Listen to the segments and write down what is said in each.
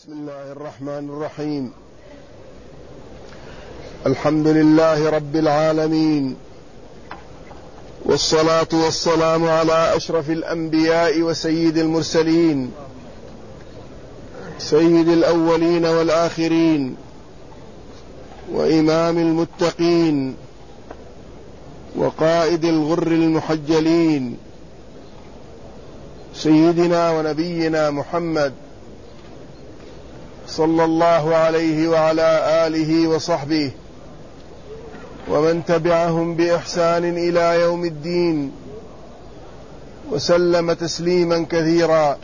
بسم الله الرحمن الرحيم. الحمد لله رب العالمين، والصلاة والسلام على أشرف الأنبياء وسيد المرسلين، سيد الأولين والآخرين، وإمام المتقين، وقائد الغر المحجلين، سيدنا ونبينا محمد صلى الله عليه وعلى آله وصحبه ومن تبعهم بإحسان إلى يوم الدين، وسلم تسليما كثيرا.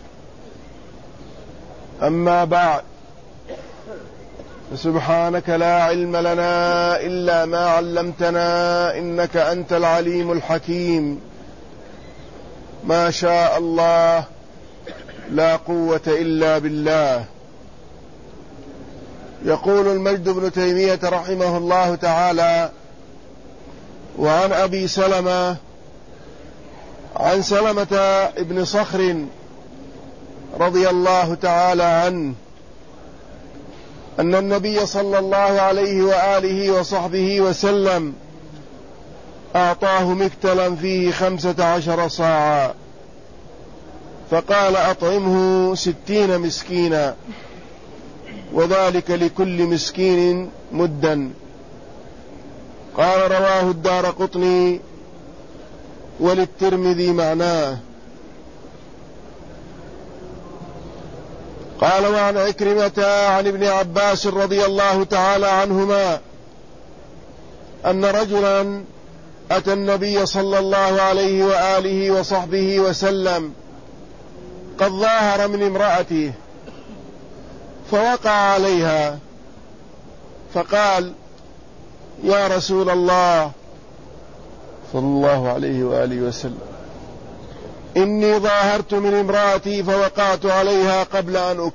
أما بعد، فسبحانك لا علم لنا إلا ما علمتنا إنك أنت العليم الحكيم. ما شاء الله، لا قوة إلا بالله. يقول المجد بن تيمية رحمه الله تعالى: وعن أبي سلمة عن سلمة ابن صخر رضي الله تعالى عنه أن النبي صلى الله عليه وآله وصحبه وسلم أعطاه مكتلا فيه 15 صاعا، فقال: أطعمه 60 مسكينا، وذلك لكل مسكين مدا. قال: رواه الدارقطني وللترمذي معناه. قال: وعن عكرمة عن ابن عباس رضي الله تعالى عنهما أن رجلا أتى النبي صلى الله عليه وآله وصحبه وسلم قد ظاهر من امرأته، فوقع عليها، فقال: يا رسول الله صلى الله عليه وآله وسلم، إني ظاهرت من امرأتي فوقعت عليها قبل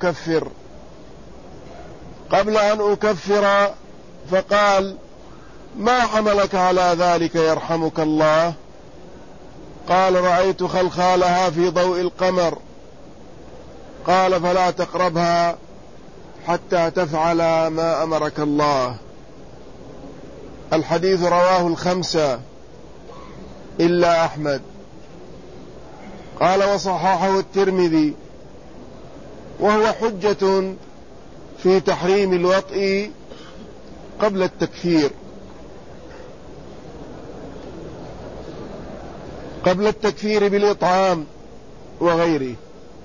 أن أكفر. فقال: ما حملك على ذلك يرحمك الله؟ قال: رأيت خلخالها في ضوء القمر. قال: فلا تقربها حتى تفعل ما أمرك الله. الحديث رواه الخمسة إلا أحمد. قال: وصححه الترمذي، وهو حجة في تحريم الوطء قبل التكفير بالإطعام وغيره.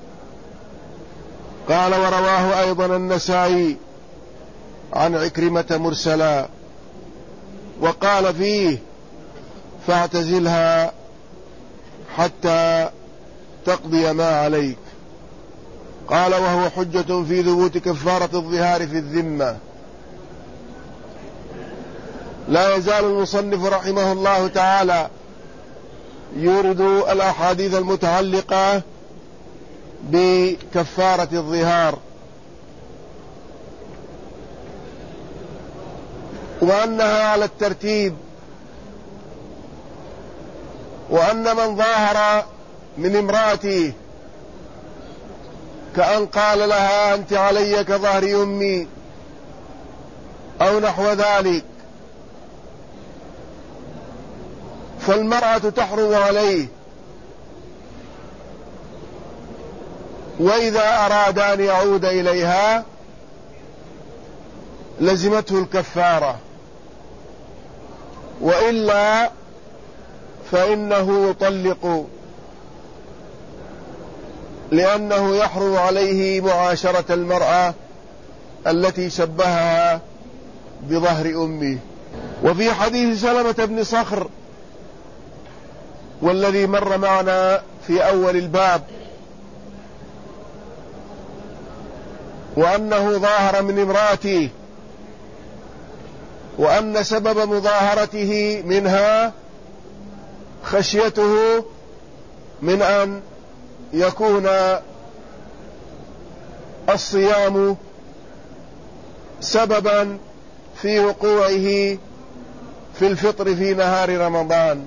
قال: ورواه أيضا النسائي عن عكرمة مرسلا، وقال فيه: فاعتزلها حتى تقضي ما عليك. قال: وهو حجة في ثبوت كفارة الظهار في الذمة. لا يزال المصنف رحمه الله تعالى يورد الأحاديث المتعلقة بكفارة الظهار، وأنها على الترتيب، وأن من ظاهر من امرأته كأن قال لها: أنت علي كظهر أمي أو نحو ذلك، فالمرأة تحرم عليه، وإذا أراد أن يعود إليها لزمته الكفارة، وإلا فإنه يطلق، لأنه يحرم عليه معاشرة المرأة التي شبهها بظهر أمه. وفي حديث سلمة بن صخر والذي مر معنا في أول الباب، وأنه ظاهر من امرأته، وأن سبب مظاهرته منها خشيته من أن يكون الصيام سببا في وقوعه في الفطر في نهار رمضان،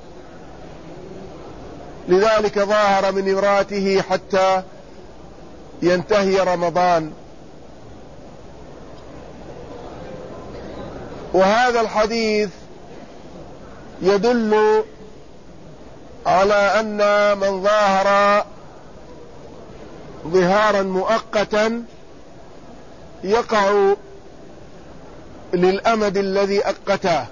لذلك ظاهر من امرأته حتى ينتهي رمضان. وهذا الحديث يدل على أن من ظاهر ظهارا مؤقتا يقع للأمد الذي أقته،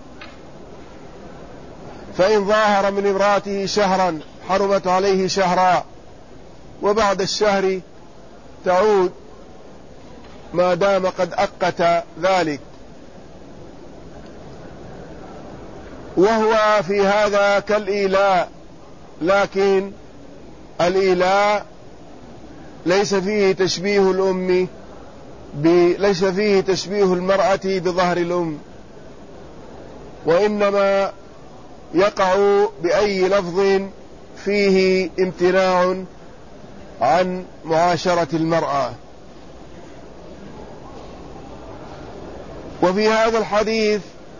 فإن ظاهر من امرأته شهرا حرمت عليه شهرا، وبعد الشهر تعود ما دام قد أقت ذلك. وهو في هذا كالإيلاء، لكن الإيلاء ليس فيه تشبيه الأم ليس فيه تشبيه المرأة بظهر الأم، وإنما يقع بأي لفظ فيه امتناع عن معاشرة المرأة. وفي هذا الحديث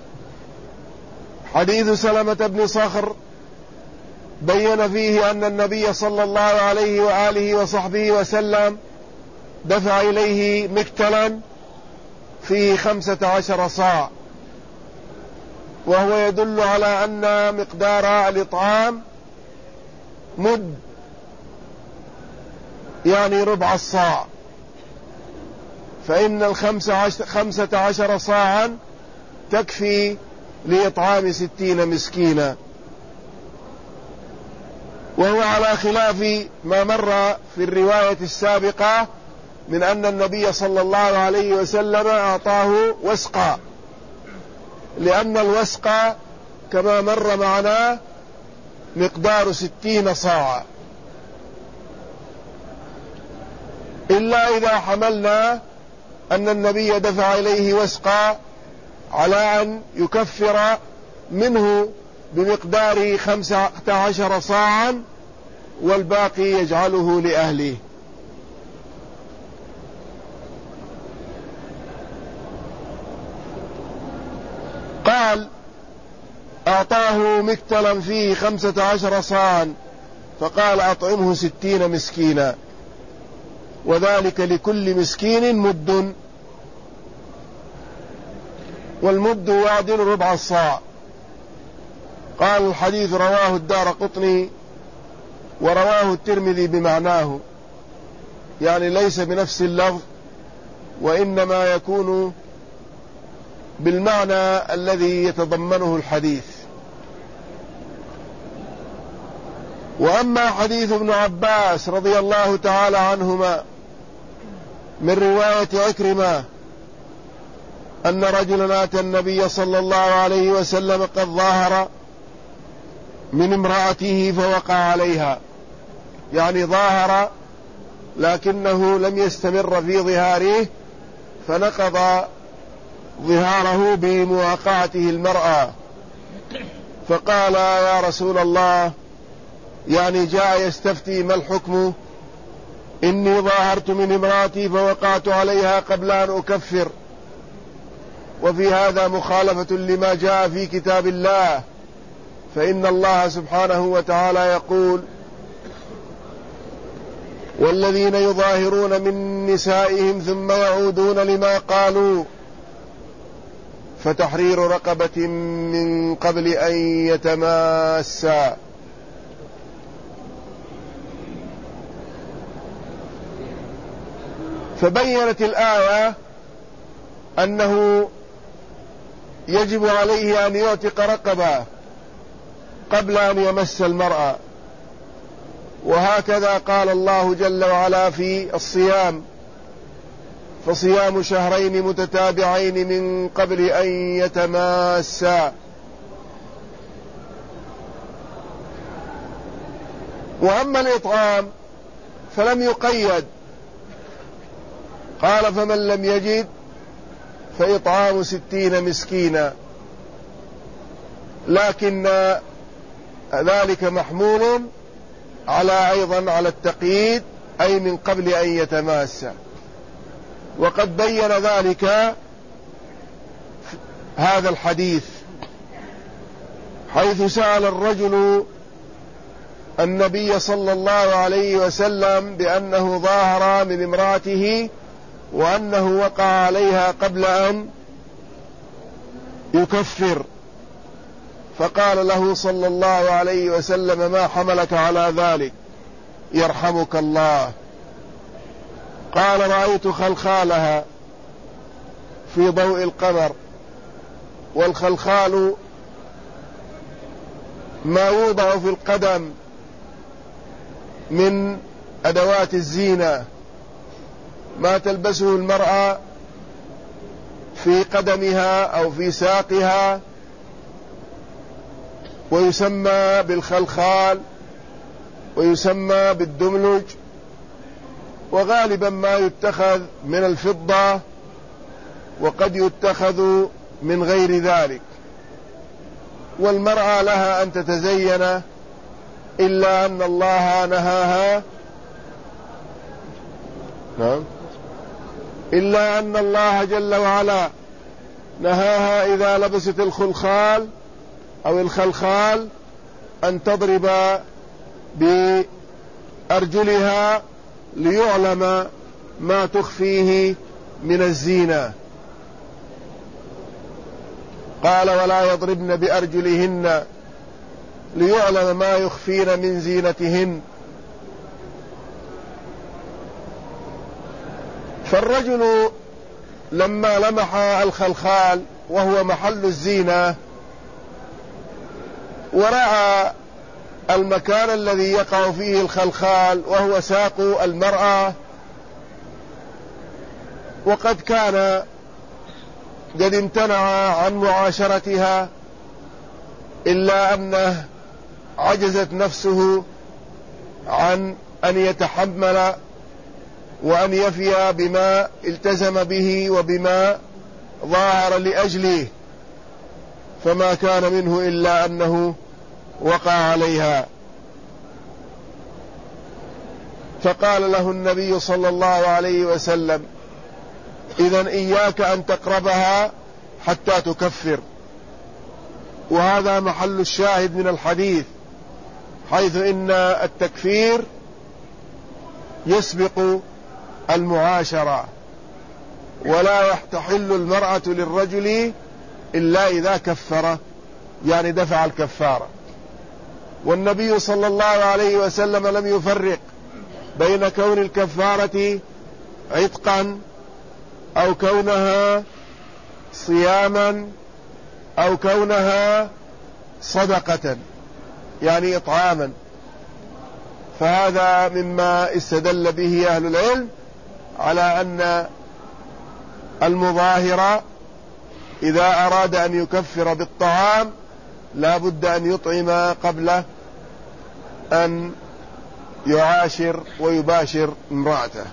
حديث سلمة بن صخر بين فيه أن النبي صلى الله عليه وآله وصحبه وسلم دفع إليه مكتلا فيه 15 صاع، وهو يدل على أن مقدار الإطعام مد، يعني ربع الصاع، فإن 15 صاعا تكفي لإطعام 60 مسكينا. وهو على خلاف ما مر في الرواية السابقة من أن النبي صلى الله عليه وسلم أعطاه وسقا، لأن الوسق كما مر معنا مقدار 60 صاعا، إلا إذا حملنا أن النبي دفع إليه وسقا على أن يكفر منه بمقدار 15 صاعا والباقي يجعله لأهله. قال أعطاه مكتلا فيه 15 صاعا، فقال أطعمه 60 مسكينا، وذلك لكل مسكين مد، والمد يعدل ربع الصاع. قال الحديث رواه الدارقطني ورواه الترمذي بمعناه، يعني ليس بنفس اللفظ، وإنما يكون بالمعنى الذي يتضمنه الحديث. وأما حديث ابن عباس رضي الله تعالى عنهما من رواية عكرمة أن رجلا أتى النبي صلى الله عليه وسلم قد ظاهر من امرأته فوقع عليها، يعني ظاهر لكنه لم يستمر في ظهاره، فنقض ظهاره بمواقعته المرأة، فقال يا رسول الله، يعني جاء يستفتي ما الحكم، إني ظاهرت من امرأتي فوقعت عليها قبل أن أكفر، وفي هذا مخالفة لما جاء في كتاب الله، فإن الله سبحانه وتعالى يقول والذين يظاهرون من نسائهم ثم يعودون لما قالوا فتحرير رقبة من قبل أن يتماسا. فبينت الآية أنه يجب عليه أن يعتق رقبة قبل أن يمس المرأة، وهكذا قال الله جل وعلا في الصيام فصيام شهرين متتابعين من قبل أن يتماسا. وأما الإطعام فلم يقيد، قال فمن لم يجد فإطعام 60 مسكينا، لكن ذلك محمول على أيضا على التقييد، أي من قبل أن يتماسا. وقد بين ذلك هذا الحديث حيث سأل الرجل النبي صلى الله عليه وسلم بأنه ظاهر من امرأته وأنه وقع عليها قبل أن يكفر، فقال له صلى الله عليه وسلم: ما حملك على ذلك؟ يرحمك الله. قال: رأيت خلخالها في ضوء القمر. والخلخال ما يوضع في القدم من أدوات الزينة، ما تلبسه المرأة في قدمها أو في ساقها، ويسمى بالخلخال ويسمى بالدملج، وغالبا ما يتخذ من الفضة وقد يتخذ من غير ذلك. والمرأة لها أن تتزين، إلا أن الله نهاها، إلا أن الله جل وعلا نهاها إذا لبست الخلخال أو الخلخال أن تضرب بأرجلها ليعلم ما تخفيه من الزينة. قال: ولا يضربن بأرجلهن ليعلم ما يخفين من زينتهن. فالرجل لما لمح الخلخال وهو محل الزينة ورأى المكان الذي يقع فيه الخلخال وهو ساق المرأة، وقد كان قد امتنع عن معاشرتها، إلا أنه عجزت نفسه عن أن يتحمل وأن يفي بما التزم به وبما ظاهر لأجله، فما كان منه إلا أنه وقع عليها. فقال له النبي صلى الله عليه وسلم: إذن إياك أن تقربها حتى تكفر. وهذا محل الشاهد من الحديث، حيث إن التكفير يسبق المعاشرة، ولا تحل المرأة للرجل إلا إذا كفر، يعني دفع الكفارة. والنبي صلى الله عليه وسلم لم يفرق بين كون الكفارة عتقا أو كونها صياما أو كونها صدقة، يعني إطعاما. فهذا مما استدل به أهل العلم على أن المظاهر إذا أراد أن يكفر بالطعام لا بد أن يطعم قبل أن يعاشر ويباشر امرأته.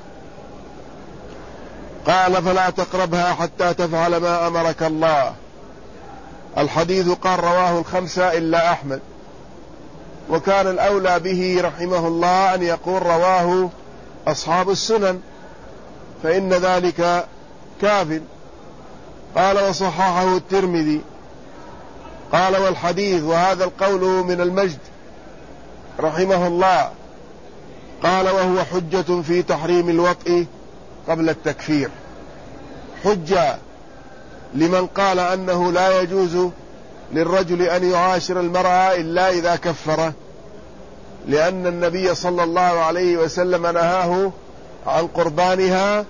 قال: فلا تقربها حتى تفعل ما أمرك الله. الحديث قال رواه الخمسة إلا أحمد، وكان الأولى به رحمه الله أن يقول رواه أصحاب السنن، فإن ذلك كاف. قال: وصححه الترمذي. قال: والحديث وهذا القول من المجد رحمه الله. قال: وهو حجة في تحريم الوطء قبل التكفير، حجة لمن قال أنه لا يجوز للرجل أن يعاشر المرأة إلا إذا كفر، لأن النبي صلى الله عليه وسلم نهاه عن قربانها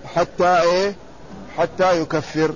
حتى يكفر.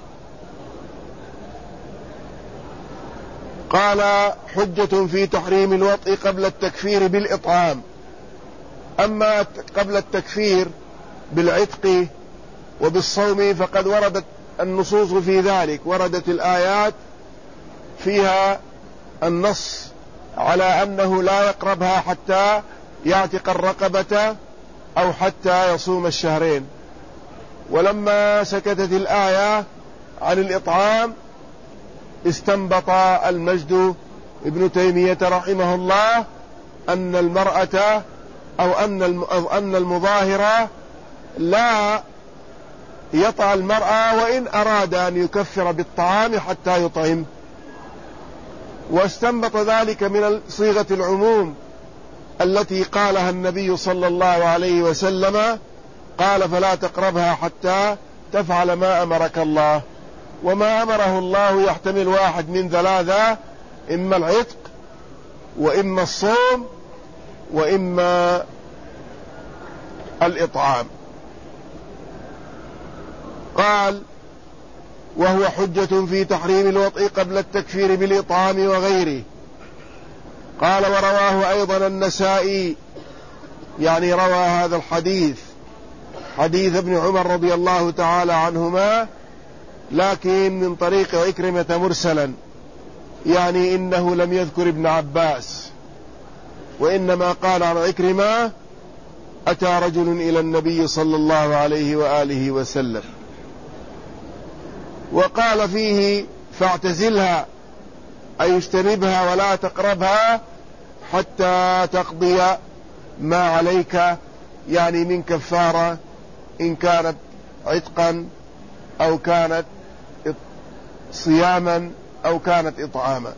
قال: حجة في تحريم الوطء قبل التكفير بالإطعام. أما قبل التكفير بالعتق وبالصوم فقد وردت النصوص في ذلك، وردت الآيات فيها النص على أنه لا يقربها حتى يعتق الرقبة أو حتى يصوم الشهرين. ولما سكتت الآية عن الإطعام استنبط المجد ابن تيمية رحمه الله أن المرأة أو أن المظاهرة لا يطع المرأة وإن أراد أن يكفر بالطعام حتى يطعم، واستنبط ذلك من صيغة العموم التي قالها النبي صلى الله عليه وسلم، قال: فلا تقربها حتى تفعل ما أمرك الله. وما أمره الله يحتمل واحد من ثلاثة: إما العتق، وإما الصوم، وإما الإطعام. قال: وهو حجة في تحريم الوطء قبل التكفير بالإطعام وغيره. قال: ورواه أيضا النسائي، يعني روى هذا الحديث، حديث ابن عمر رضي الله تعالى عنهما، لكن من طريق عكرمة مرسلا، يعني إنه لم يذكر ابن عباس، وإنما قال عن عكرمة: أتى رجل إلى النبي صلى الله عليه وآله وسلم، وقال فيه: فاعتزلها، أي اجتنبها ولا تقربها حتى تقضي ما عليك، يعني من كفارة، إن كانت عتقا أو كانت صياما أو كانت إطعاما.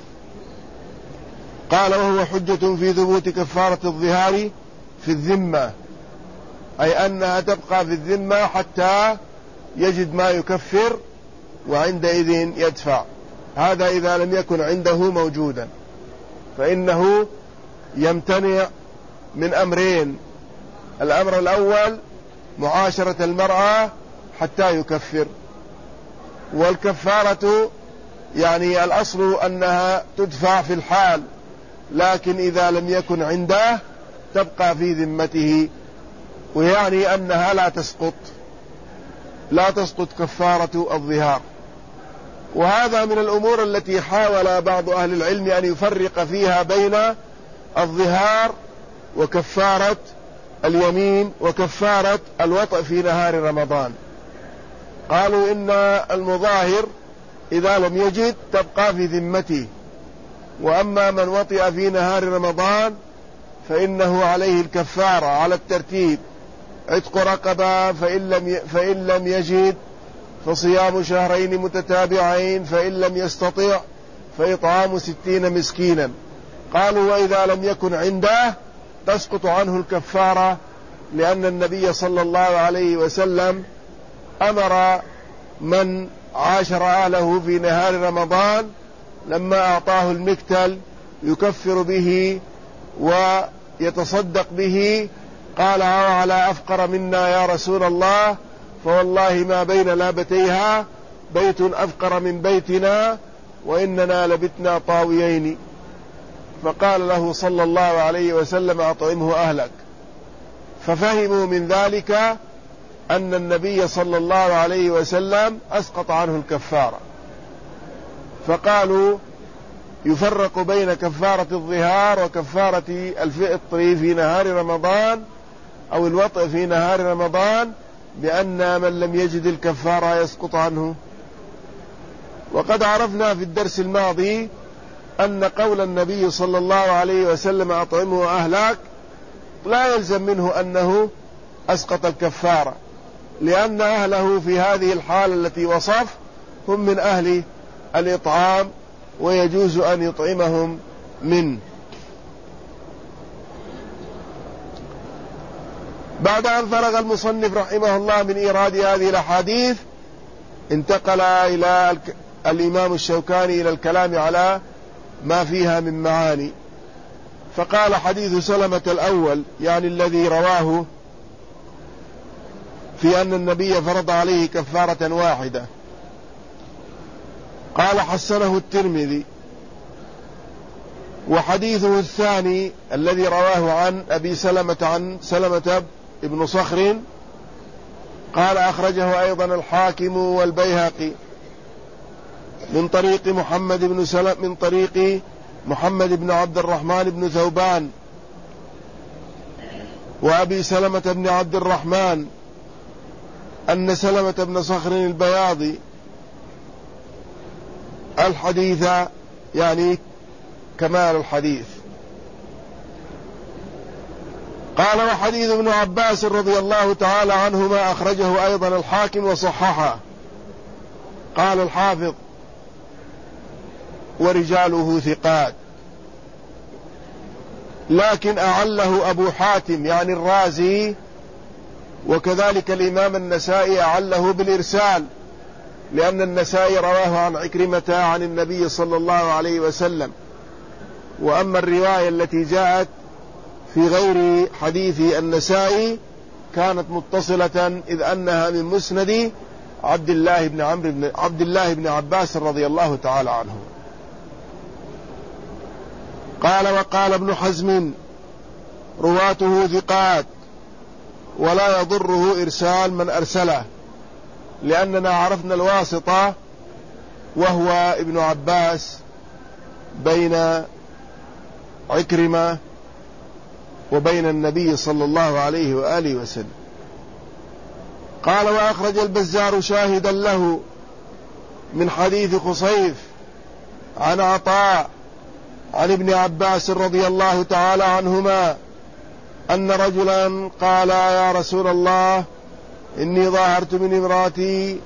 قال: وهو حجة في ثبوت كفارة الظهار في الذمة، أي أنها تبقى في الذمة حتى يجد ما يكفر، وعندئذ يدفع. هذا إذا لم يكن عنده موجودا، فإنه يمتنع من أمرين: الأمر الأول معاشرة المرأة حتى يكفر، والكفارة يعني الأصل أنها تدفع في الحال، لكن إذا لم يكن عنده تبقى في ذمته، ويعني أنها لا تسقط كفارة الظهار. وهذا من الأمور التي حاول بعض أهل العلم أن يفرق فيها بين الظهار وكفارة اليمين وكفارة الوطء في نهار رمضان. قالوا إن المظاهر إذا لم يجد تبقى في ذمته، وأما من وطئ في نهار رمضان فإنه عليه الكفارة على الترتيب: عتق رقبة فإن لم يجد، فصيام شهرين متتابعين، فإن لم يستطع فإطعام 60 مسكينا. قالوا: وإذا لم يكن عنده تسقط عنه الكفارة، لأن النبي صلى الله عليه وسلم أمر من عاشر أهله في نهار رمضان لما أعطاه المكتل يكفر به ويتصدق به، قال: على أفقر منا يا رسول الله، فوالله ما بين لابتيها بيت أفقر من بيتنا، وإننا لبتنا طاويين. فقال له صلى الله عليه وسلم: أطعمه أهلك. ففهموا من ذلك أن النبي صلى الله عليه وسلم أسقط عنه الكفارة، فقالوا: يفرق بين كفارة الظهار وكفارة الفطر في نهار رمضان أو الوطء في نهار رمضان، بأن من لم يجد الكفارة يسقط عنه. وقد عرفنا في الدرس الماضي أن قول النبي صلى الله عليه وسلم: أطعمه أهلك، لا يلزم منه أنه أسقط الكفارة، لأن أهله في هذه الحالة التي وصف هم من أهل الإطعام، ويجوز أن يطعمهم منه. بعد أن فرغ المصنف رحمه الله من إيراد هذه الأحاديث، انتقل إلى الإمام الشوكاني إلى الكلام على ما فيها من معاني. فقال: حديث سلمة الأول، يعني الذي رواه في أن النبي فرض عليه كفارة واحدة، قال: حسنه الترمذي. وحديثه الثاني الذي رواه عن أبي سلمة عن سلمة ابن صخر، قال: أخرجه أيضا الحاكم والبيهقي من طريق محمد بن عبد الرحمن بن ثوبان وأبي سلمة بن عبد الرحمن أن سلمة بن صخر البياضي الحديث، يعني كمال الحديث. قال: وحديث ابن عباس رضي الله تعالى عنهما أخرجه أيضا الحاكم وصححه. قال الحافظ: ورجاله ثقات. لكن أعله أبو حاتم يعني الرازي، وكذلك الإمام النسائي أعله بالإرسال، لأن النسائي رواه عن عكرمة عن النبي صلى الله عليه وسلم. وأما الرواية التي جاءت في غير حديث النسائي كانت متصلة، إذ أنها من مسند عبد الله بن عباس رضي الله تعالى عنه. قال: وقال ابن حزم: رواته ثقات ولا يضره إرسال من أرسله، لأننا عرفنا الواسطة وهو ابن عباس بين عكرمة وبين النبي صلى الله عليه وآله وسلم. قال: وأخرج البزار شاهدا له من حديث خصيف عن عطاء عن ابن عباس رضي الله تعالى عنهما أن رجلا قال: يا رسول الله، إني ظاهرت من امرأتي.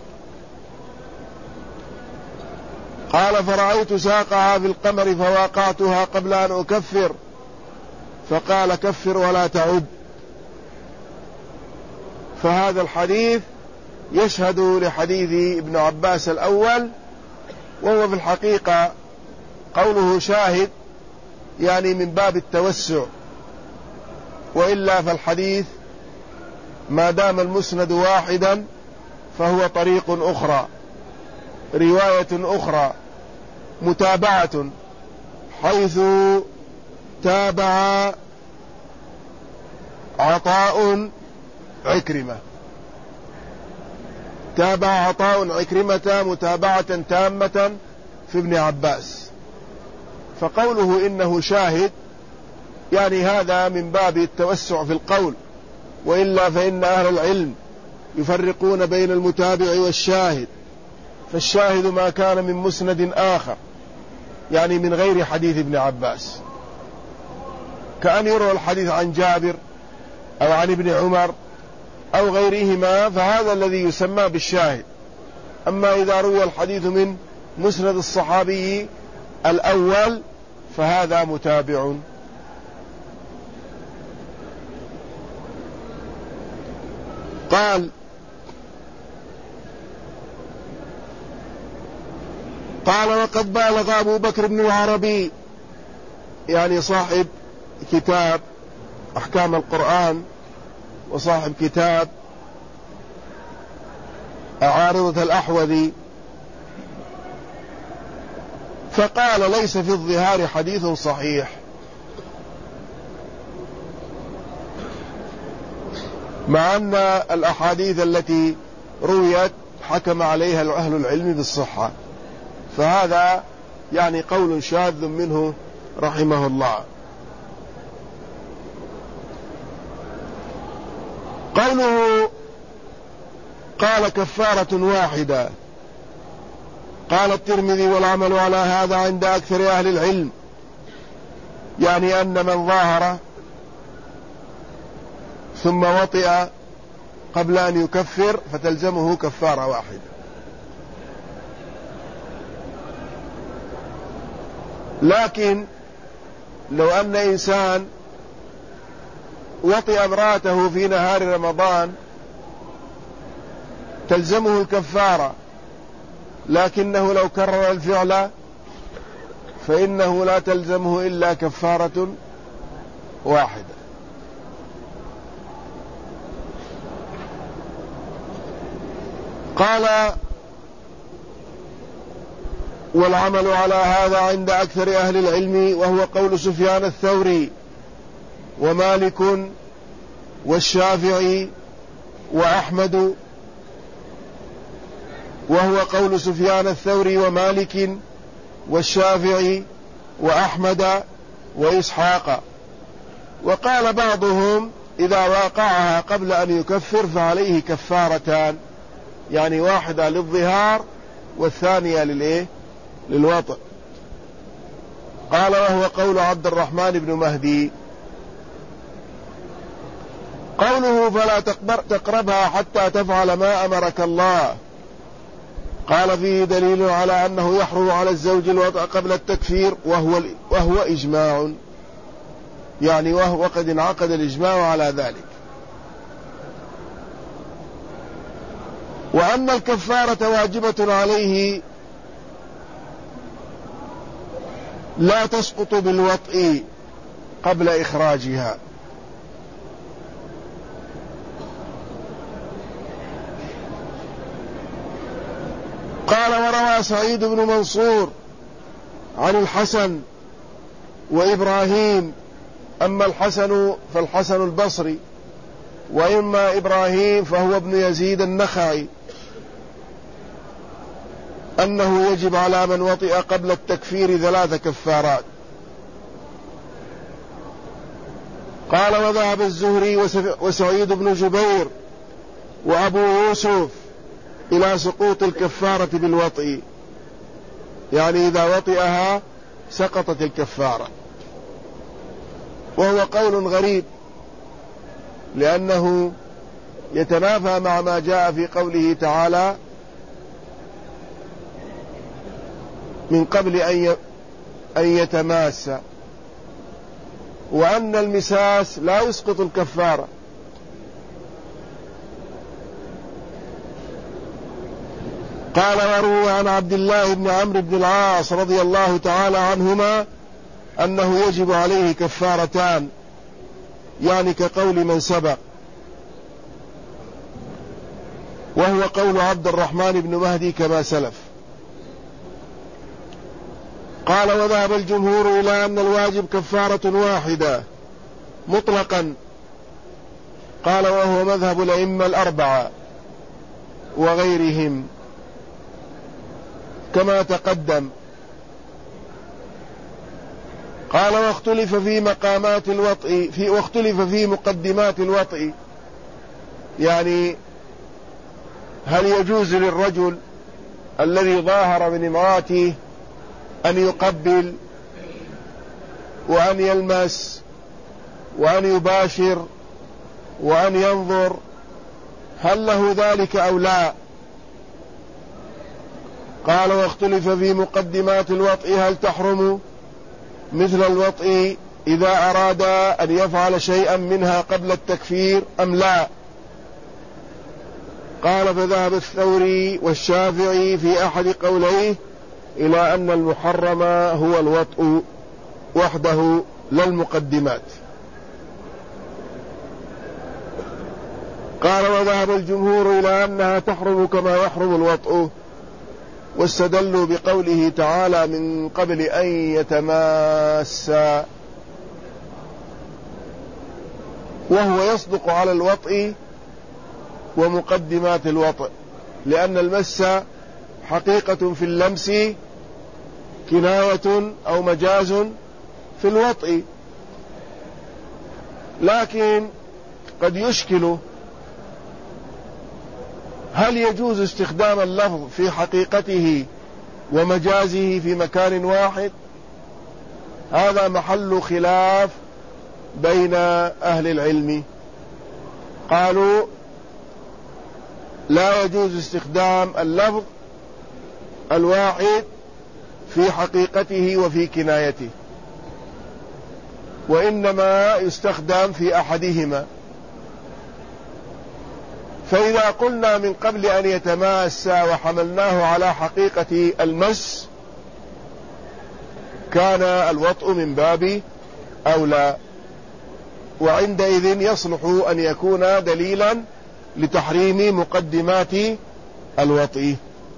قال: فرأيت ساقها في القمر فواقعتها قبل أن أكفر. فقال: كفر ولا تعد. فهذا الحديث يشهد لحديث ابن عباس الأول، وهو في الحقيقة قوله شاهد يعني من باب التوسع، وإلا فالحديث ما دام المسند واحدا فهو طريق أخرى، رواية أخرى، متابعة، حيث تابع عطاء عكرمة، تابع عطاء عكرمة متابعة تامة في ابن عباس. فقوله إنه شاهد يعني هذا من باب التوسع في القول، وإلا فإن أهل العلم يفرقون بين المتابع والشاهد. فالشاهد ما كان من مسند آخر يعني من غير حديث ابن عباس، كأن يروى الحديث عن جابر أو عن ابن عمر أو غيرهما، فهذا الذي يسمى بالشاهد. أما إذا روى الحديث من مسند الصحابي الأول فهذا متابع. قال: وقد بالغ أبو بكر بن العربي يعني صاحب كتاب أحكام القرآن وصاحب كتاب عارضة الأحوذي، فقال: ليس في الظهار حديث صحيح، مع أن الأحاديث التي رويت حكم عليها أهل العلم بالصحة. فهذا يعني قول شاذ منه رحمه الله. قوله: قال: كفارة واحدة. قال الترمذي: والعمل على هذا عند أكثر أهل العلم، يعني أن من ظاهر ثم وطئ قبل أن يكفر فتلزمه كفارة واحدة. لكن لو أن إنسان وطئ امرأته في نهار رمضان تلزمه الكفارة، لكنه لو كرر الفعل فإنه لا تلزمه إلا كفارة واحدة. قال: والعمل على هذا عند أكثر أهل العلم، وهو قول سفيان الثوري ومالك والشافعي وأحمد، وهو قول سفيان الثوري ومالك والشافعي وأحمد وإسحاق. وقال بعضهم: إذا واقعها قبل أن يكفر فعليه كفارتان، يعني واحدة للظهار والثانية للوطئ. قال: وهو قول عبد الرحمن بن مهدي. قوله: فلا تقربها حتى تفعل ما أمرك الله. قال: فيه دليل على أنه يحرم على الزوج الوطأ قبل التكفير، وهو إجماع. يعني وقد انعقد الإجماع على ذلك. وأن الكفارة واجبة عليه لا تسقط بالوطء قبل إخراجها. قال: وروى سعيد بن منصور عن الحسن وإبراهيم، أما الحسن فالحسن البصري، وإما إبراهيم فهو ابن يزيد النخعي، أنه يجب على من وطئ قبل التكفير 3 كفارات. قال: وذهب الزهري وسعيد بن جبير وأبو يوسف إلى سقوط الكفارة بالوطئ، يعني إذا وطئها سقطت الكفارة، وهو قول غريب لأنه يتنافى مع ما جاء في قوله تعالى: من قبل أن يتماس، وأن المساس لا يسقط الكفارة. قال: وروى عن عبد الله بن عمرو بن العاص رضي الله تعالى عنهما أنه يجب عليه كفارتان، يعني كقول من سبق، وهو قول عبد الرحمن بن مهدي كما سلف. قال: وذهب الجمهور إلى أن الواجب كفارة واحدة مطلقا. قال: وهو مذهب الأئمة 4 وغيرهم كما تقدم. قال: واختلف في مقامات الوطء واختلف في مقدمات الوطء، يعني هل يجوز للرجل الذي ظاهر من امرأته أن يقبل وأن يلمس وأن يباشر وأن ينظر، هل له ذلك أو لا؟ قال: واختلف في مقدمات الوطء هل تحرم مثل الوطء إذا أراد أن يفعل شيئا منها قبل التكفير أم لا؟ قال: فذهب الثوري والشافعي في أحد قوليه إلى أن المحرم هو الوطء وحده لا المقدمات. قال: وذهب الجمهور إلى أنها تحرم كما يحرم الوطء، واستدلوا بقوله تعالى: من قبل أن يتماسا، وهو يصدق على الوطء ومقدمات الوطء، لأن المس حقيقة في اللمس كناية أو مجاز في الوطء، لكن قد يشكل هل يجوز استخدام اللفظ في حقيقته ومجازه في مكان واحد؟ هذا محل خلاف بين أهل العلم. قالوا: لا يجوز استخدام اللفظ الواحد في حقيقته وفي كنايته، وإنما يستخدم في أحدهما. فإذا قلنا من قبل أن يتماسا وحملناه على حقيقة المس كان الوطء من باب أولى، وعندئذ يصلح أن يكون دليلا لتحريم مقدمات الوطء.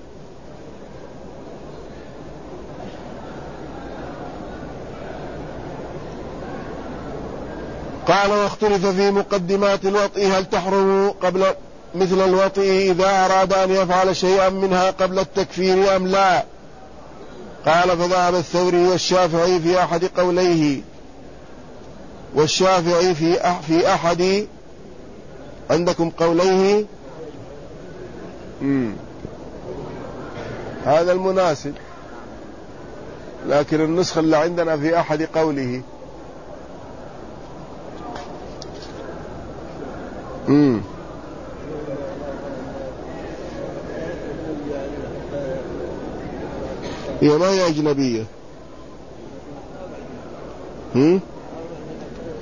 قال: واختلف في مقدمات الوطء هل تحرم قبل مثل الوطء إذا أراد أن يفعل شيئا منها قبل التكفير أم لا؟ قال: فذهب الثوري والشافعي في أحد قوليه، والشافعي في أحد، عندكم قوليه، هذا المناسب، لكن النسخة اللي عندنا في أحد قوله. هي ما هي أجنبية.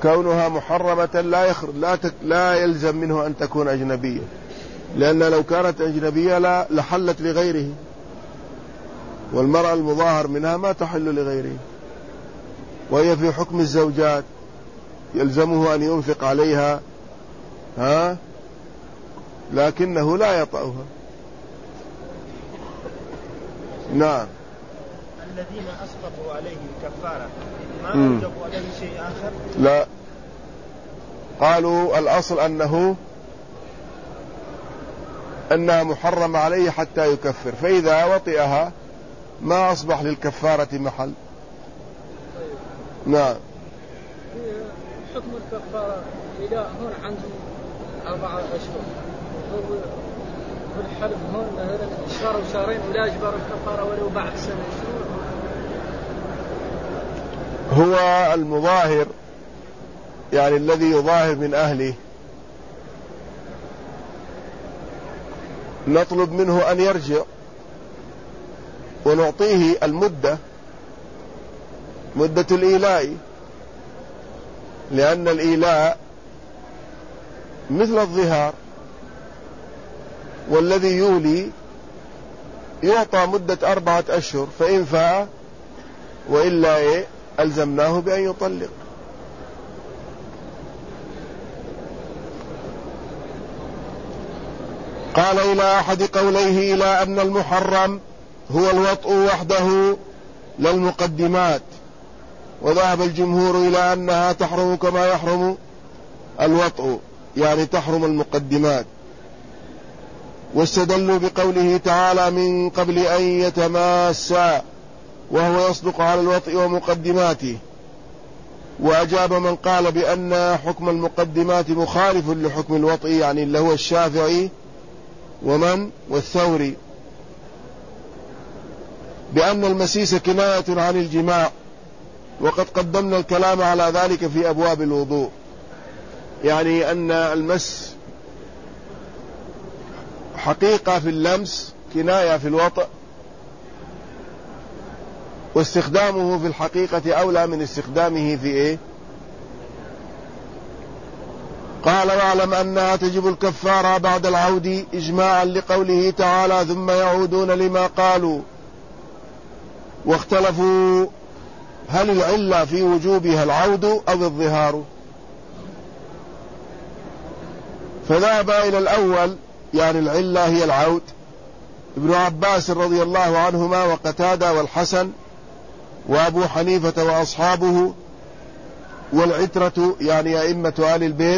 كونها محرمة لا يلزم منه أن تكون أجنبية، لأن لو كانت أجنبية لحلت لغيره، والمرأة المظاهر منها ما تحل لغيره، وهي في حكم الزوجات يلزمه أن ينفق عليها لكنه لا يطأها. نعم. الذين أسقطوا عليه الكفارة ما أوجبوا عليه شيء آخر؟ لا، قالوا الأصل أنها محرم عليه حتى يكفر، فإذا وطئها ما أصبح للكفارة محل. نعم. حكم الكفارة إذا هون عندهم 4 أشهر والحلف هون مثلا شهر وشهرين ولا يجبر الكفارة ولو بعد سنة، هو المظاهر يعني الذي يظاهر من أهله نطلب منه أن يرجع ونعطيه مدة الإيلاء، لأن الإيلاء مثل الظهار، والذي يولي يعطى مدة 4 أشهر، فإن فاء وإلا ألزمناه بأن يطلق. قال إلى أحد قوليه إلى أن المحرم هو الوطء وحده لا المقدمات، وذهب الجمهور إلى أنها تحرم كما يحرم الوطء، يعني تحرم المقدمات، واستدلوا بقوله تعالى من قبل أن يتماسا، وهو يصدق على الوطء ومقدماته. وأجاب من قال بأن حكم المقدمات مخالف لحكم الوطء، يعني اللي هو الشافعي والثوري، بأن المسيس كناية عن الجماع، وقد قدمنا الكلام على ذلك في أبواب الوضوء، يعني أن المس حقيقة في اللمس، كناية في الوطء، واستخدامه في الحقيقة أولى من استخدامه في قال واعلم أنها تجب الكفارة بعد العود إجماعا لقوله تعالى ثم يعودون لما قالوا. واختلفوا هل العلة في وجوبها العود أو الظهار، فذهب إلى الأول، يعني العلة هي العود، ابن عباس رضي الله عنهما وقتادة والحسن وأبو حنيفة وأصحابه والعترة، يعني أئمة آل البيت.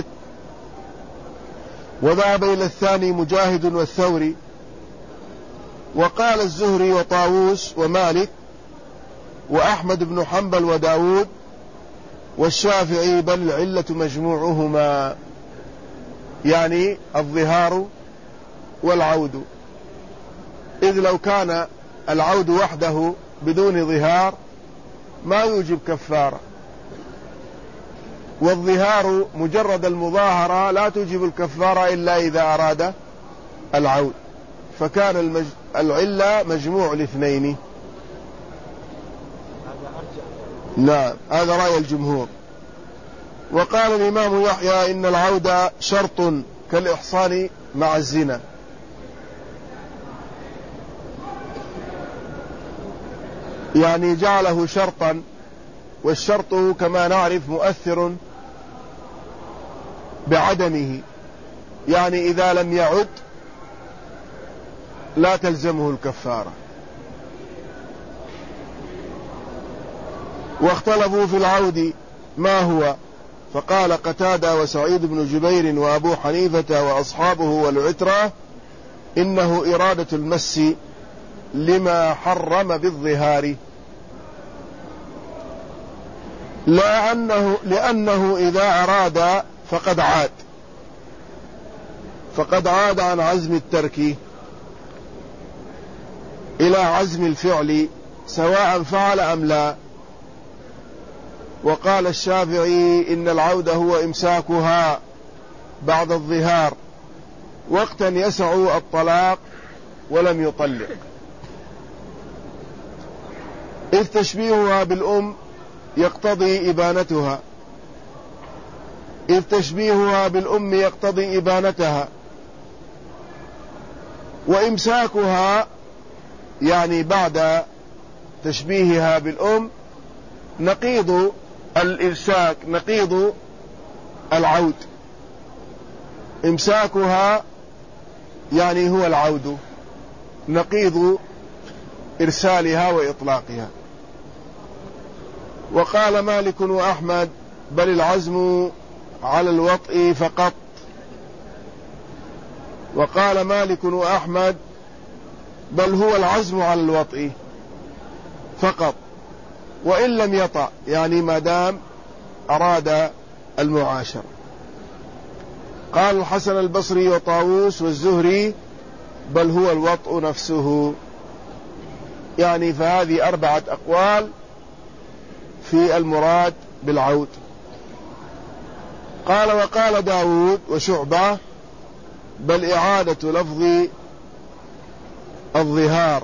وذهب إلى الثاني مجاهد والثوري، وقال الزهري وطاووس ومالك وأحمد بن حنبل وداود والشافعي بل العلة مجموعهما، يعني الظهار والعود، إذ لو كان العود وحده بدون ظهار ما يوجب كفارة، والظهار مجرد المظاهرة لا توجب الكفارة إلا إذا أراد العود، فكان العلة مجموع الاثنين. نعم، هذا رأي الجمهور. وقال الإمام يحيى إن العود شرط كالإحصان مع الزنا، يعني جعله شرطا، والشرط كما نعرف مؤثر بعدمه، يعني إذا لم يعد لا تلزمه الكفارة. واختلفوا في العود ما هو، فقال قتادة وسعيد بن جبير وأبو حنيفة وأصحابه والعترة إنه إرادة المس لما حرم بالظهار، لأنه إذا أراد فقد عاد عن عزم الترك إلى عزم الفعل سواء فعل أم لا. وقال الشافعي إن العود هو إمساكها بعد الظهار وقتا يسع الطلاق ولم يطلق، إذ تشبيهها بالأم يقتضي إبانتها، إذ تشبيهها بالأم يقتضي إبانتها، وإمساكها يعني بعد تشبيهها بالأم نقيض الإمساك، نقيض العود. إمساكها يعني هو العود، نقيض إرسالها وإطلاقها. وقال مالك وأحمد: بل العزم على الوطء فقط. وقال مالك وأحمد: بل هو العزم على الوطء فقط، وإن لم يطأ، يعني ما دام أراد المعاشرة. قال الحسن البصري وطاووس والزهري: بل هو الوطء نفسه. يعني فهذه 4 أقوال في المراد بالعود. قال: وقال داود وشعبة: بل إعادة لفظ الظهار.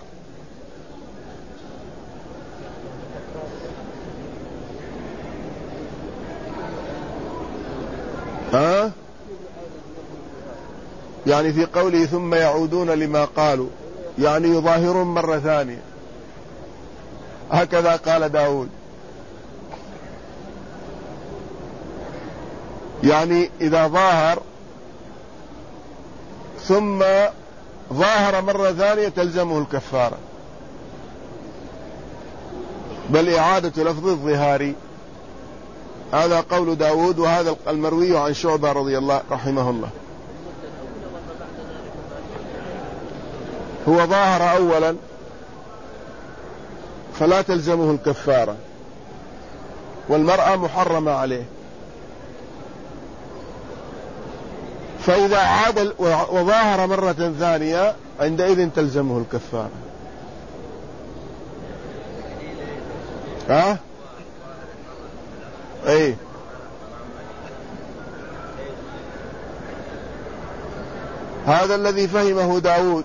يعني في قوله ثم يعودون لما قالوا، يعني يظاهرون مرة ثانية، هكذا قال داود. يعني إذا ظاهر ثم ظاهر مرة ثانية تلزمه الكفارة. بل إعادة لفظ الظهار، هذا قول داود، وهذا المروي عن شعبة رضي الله رحمه الله. هو ظاهر أولا فلا تلزمه الكفارة، والمرأة محرمة عليه، فإذا عاد وظاهر مرة ثانية عندئذ تلزمه الكفارة. اي هذا الذي فهمه داود،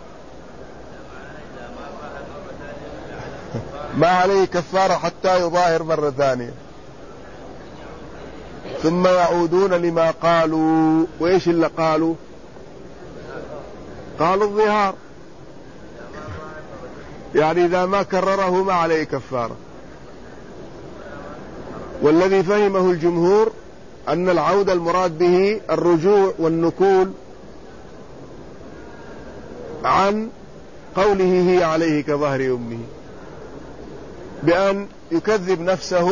ما عليه كفارة حتى يظاهر مرة ثانية. ثم يعودون لما قالوا، وإيش اللي قالوا؟ قالوا الظهار، يعني إذا ما كرره ما عليه كفارة. والذي فهمه الجمهور أن العودة المراد به الرجوع والنكول عن قوله هي عليه كظهر أمه، بأن يكذب نفسه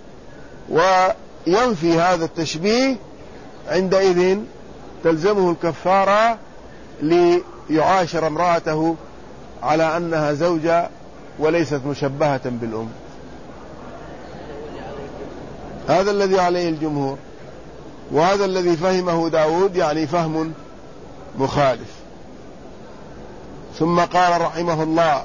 وينفي هذا التشبيه، عندئذ تلزمه الكفارة ليعاشر امرأته على أنها زوجة وليست مشبهة بالأم. هذا الذي عليه الجمهور، وهذا الذي فهمه داود يعني فهم مخالف. ثم قال رحمه الله: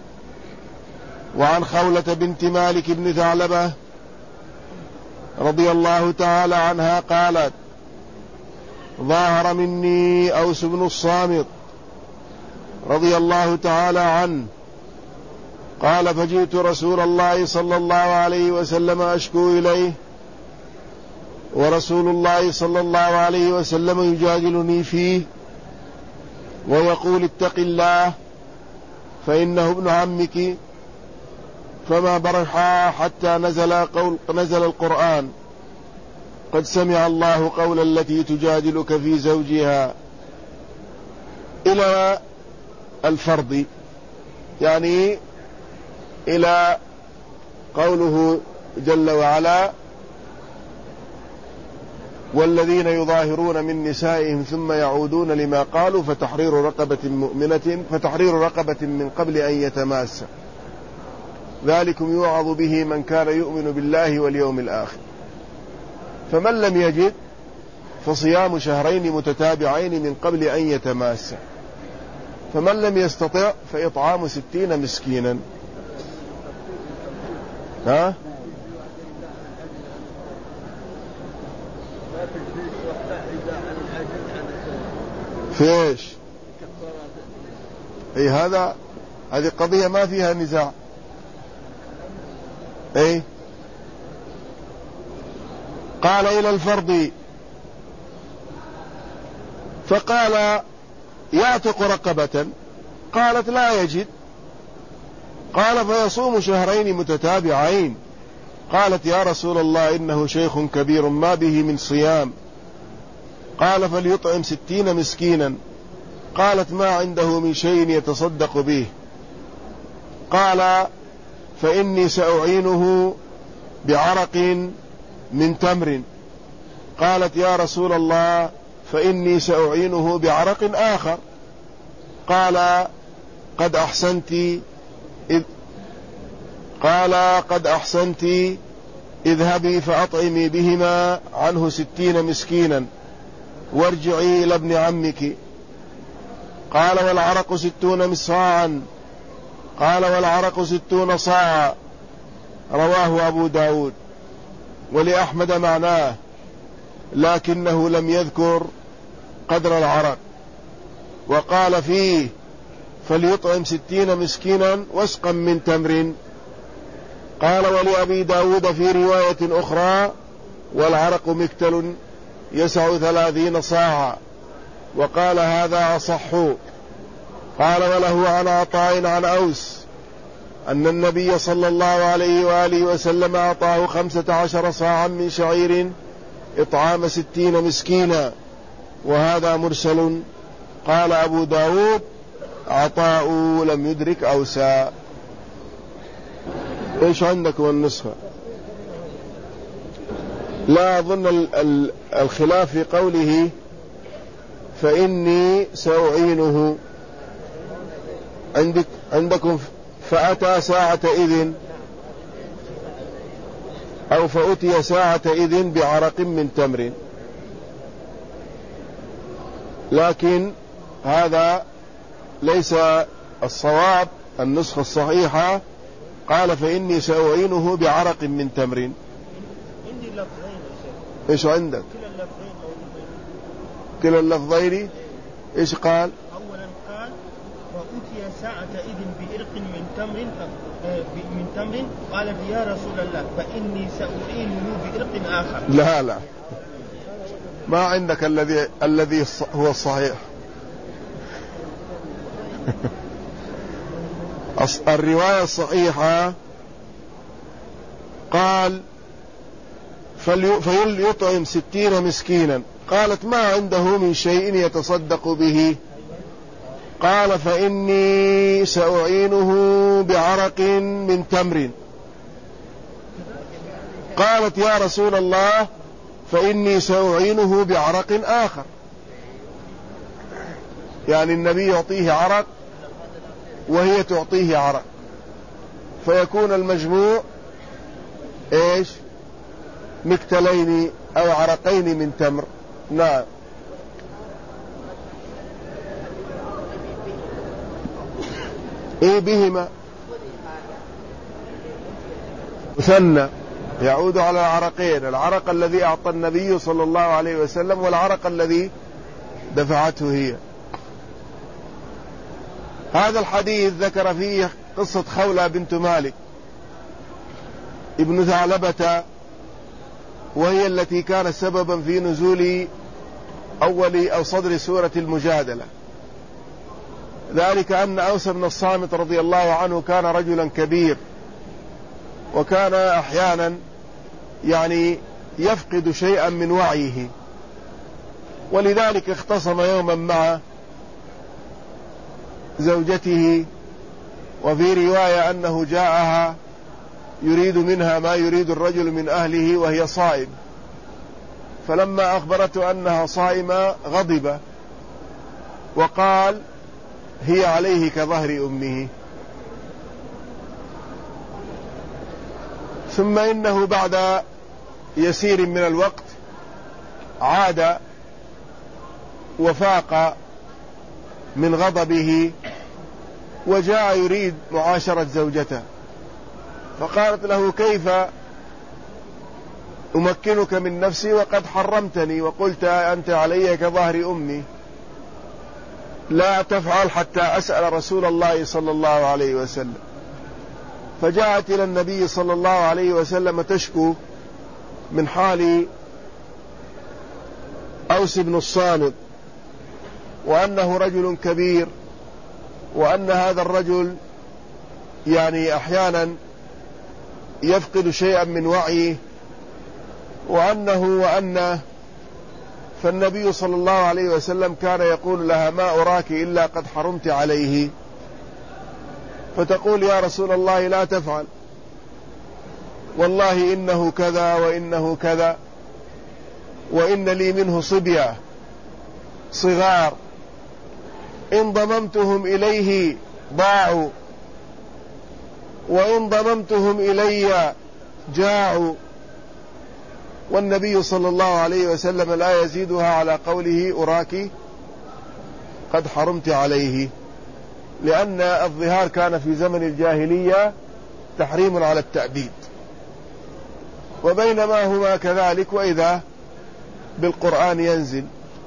وعن خولة بنت مالك بن ثعلبة رضي الله تعالى عنها قالت: ظاهر مني أوس بن الصامت رضي الله تعالى عنه قال: فجئت رسول الله صلى الله عليه وسلم أشكو إليه، ورسول الله صلى الله عليه وسلم يجادلني فيه ويقول: اتق الله فإنه ابن عمك. فما برحا حتى نزل القرآن: قد سمع الله قول التي تجادلك في زوجها، إلى الفرض، يعني إلى قوله جل وعلا: والذين يظاهرون من نسائهم ثم يعودون لما قالوا فتحرير رقبة من قبل أن يتماسا، ذلكم يوعظ به من كان يؤمن بالله واليوم الآخر. فمن لم يجد فصيام شهرين متتابعين من قبل أن يتماسا، فمن لم يستطع فإطعام 60 مسكينا. فيش هذه قضية ما فيها نزاع. قال: إلى الفرض، فقال يعتق رقبة، قالت لا يجد، قال فيصوم شهرين متتابعين. قالت يا رسول الله إنه شيخ كبير ما به من صيام. قال فليطعم 60 مسكينا. قالت ما عنده من شيء يتصدق به. قال فإني سأعينه بعرق من تمر. قالت يا رسول الله فإني سأعينه بعرق آخر. قال قد أحسنت اذهبي فأطعمي بهما عنه 60 مسكينا وارجعي إلى ابن عمك. قال والعرق 60 صاعا. قال والعرق 60 صاعا. رواه أبو داود. ولأحمد معناه لكنه لم يذكر قدر العرق، وقال فيه فليطعم 60 مسكينا وسقا من تمر. قال ولأبي داود في رواية أخرى والعرق مكتل يسع 30 صاعا، وقال هذا أصح. قال وله عن عطاء عن أوس أن النبي صلى الله عليه وآله وسلم أعطاه 15 صاعا من شعير إطعام 60 مسكينا، وهذا مرسل. قال أبو داود عطاء لم يدرك أوسا. إيش عندكم النسخة؟ لا أظن الخلاف في قوله فإني سأعينه. عندكم فأتى ساعة إذن أو فأتي ساعة إذن بعرق من تمر، لكن هذا ليس الصواب. النسخة الصحيحة قال فإني سأعينه بعرق من تمر. عندي لفظين. إيش عندك؟ كلا اللفظين. إيش قال؟ أولا قال وأتي ساعة إذن بإرق من تمر قالت يا رسول الله فإني سأعينه بإرق آخر. لا ما عندك الذي هو الصحيح. الرواية الصحيحة قال فليطعم 60 مسكينا. قالت ما عنده من شيء يتصدق به. قال فإني سأعينه بعرق من تمر. قالت يا رسول الله فإني سأعينه بعرق آخر، يعني النبي يعطيه عرق وهي تعطيه عرق، فيكون المجموع ايش؟ مكتلين او عرقين من تمر. نعم. ايه بهما مثنى يعود على العرقين، العرق الذي اعطى النبي صلى الله عليه وسلم والعرق الذي دفعته هي. هذا الحديث ذكر فيه قصة خولة بنت مالك ابن ثعلبة، وهي التي كانت سببا في نزول أول أو صدر سورة المجادلة. ذلك أن أوس بن الصامت رضي الله عنه كان رجلا كبير، وكان أحيانا يعني يفقد شيئا من وعيه، ولذلك اختصم يوما مع زوجته، وفي رواية أنه جاءها يريد منها ما يريد الرجل من أهله وهي صائم، فلما أخبرته أنها صائمة غضب وقال هي عليه كظهر أمه. ثم إنه بعد يسير من الوقت عاد وفاق من غضبه وجاء يريد معاشرة زوجته، فقالت له كيف أمكنك من نفسي وقد حرمتني وقلت أنت علي كظهر أمي، لا تفعل حتى أسأل رسول الله صلى الله عليه وسلم. فجاءت إلى النبي صلى الله عليه وسلم تشكو من حال أوس بن الصامت وأنه رجل كبير، وأن هذا الرجل يعني أحيانا يفقد شيئا من وعيه، وأنه فالنبي صلى الله عليه وسلم كان يقول لها: ما أراك إلا قد حرمت عليه. فتقول: يا رسول الله لا تفعل، والله إنه كذا وإنه كذا، وإن لي منه صبية صغار إن ضممتهم إليه ضاعوا، وإن ضممتهم إلي جاعوا. والنبي صلى الله عليه وسلم لا يزيدها على قوله: أراك قد حرمت عليه، لأن الظهار كان في زمن الجاهلية تحريم على التأبيد، وبينما هما كذلك وإذا بالقرآن ينزل.